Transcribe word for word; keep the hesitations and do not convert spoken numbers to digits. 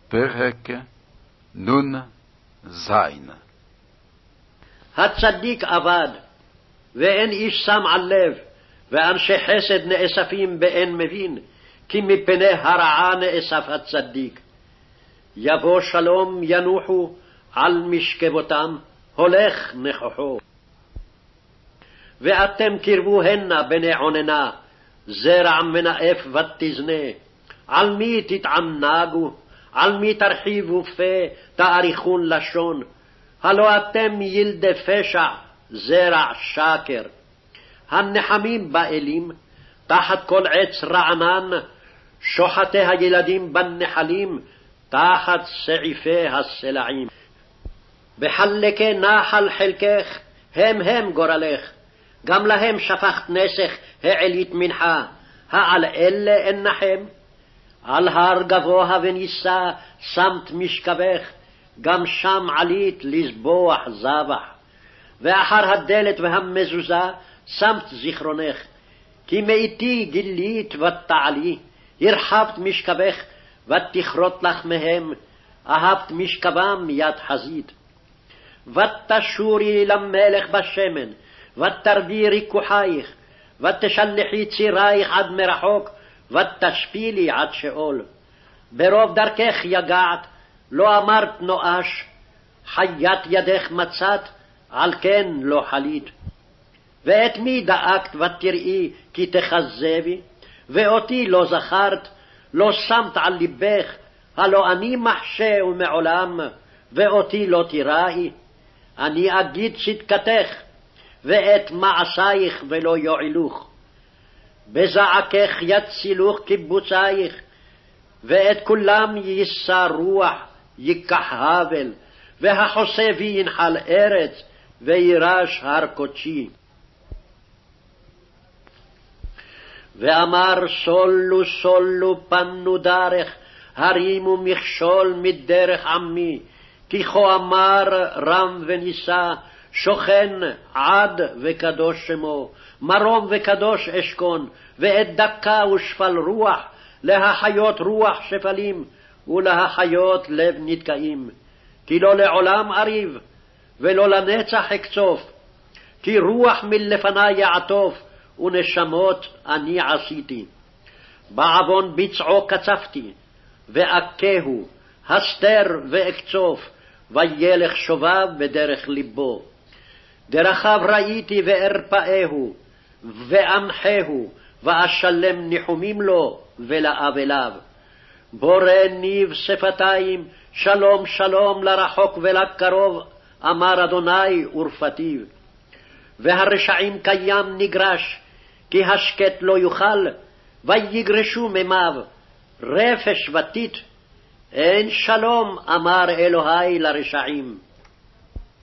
פרק נון זין. הצדיק אבד, ואין איש שם על לב, ואנשי חסד נאספים באין מבין, כי מפני הרעה נאסף הצדיק. יבוא שלום ינוחו על משכבותם, הולך נכוחו. ואתם קרבו הנה בני עוננה, זרע מנאף ותזנה. על מי תתענגו? על מי תרחיבו פה, תאריכון לשון? הלא אתם ילדי פשע, זרע שקר. הנחמים באלים, תחת כל עץ רענן, שוחטי הילדים בנחלים, תחת סעיפי הסלעים. בחלקי נחל חלקך, הם הם גורלך, גם להם שפכת נסך העלית מנחה, העל אלה אנחם? על הר גבוה ונישא שמת משכבך, גם שם עלית לזבוח זבח. ואחר הדלת והמזוזה שמת זיכרונך, כי מאיתי גילית ותעלי, הרחבת משכבך ותכרות לך מהם, אהבת משכבם יד חזית. ותשורי למלך בשמן, ותרדי ריקוחייך, ותשלחי צירייך עד מרחוק, ותשפילי עד שאול. ברוב דרכך יגעת, לא אמרת נואש, חיית ידך מצאת, על כן לא חלית. ואת מי דאגת ותראי כי תחזבי, ואותי לא זכרת, לא שמת על ליבך, הלא אני מחשה ומעולם, ואותי לא תיראי. אני אגיד צדקתך, ואת מעשייך ולא יועילוך. בזעקך יצילוך קיבוצייך, ואת כולם יישא רוח, ייקח הבל, והחוסה וינחל ארץ, וירש הר קודשי. ואמר סולו סולו פנו דרך, הרימו מכשול מדרך עמי, כי כה אמר רם ונישא, שוכן עד וקדוש שמו, מרום וקדוש אשכון, ואת דקה ושפל רוח, להחיות רוח שפלים, ולהחיות לב נתקעים. כי לא לעולם אריב, ולא לנצח אקצוף, כי רוח מלפני יעטוף, ונשמות אני עשיתי. בעוון ביצעו קצפתי, ואכהו, הסתר ואקצוף, וילך שובב בדרך ליבו. דרכיו ראיתי וארפאהו, ואנחהו, ואשלם ניחומים לו ולאבליו. בורא ניב שפתיים, שלום שלום לרחוק ולקרוב, אמר אדוני ורפתיו. והרשעים קיים נגרש, כי השקט לא יוכל, ויגרשו ממיו, רפש ותית. אין שלום, אמר אלוהי לרשעים.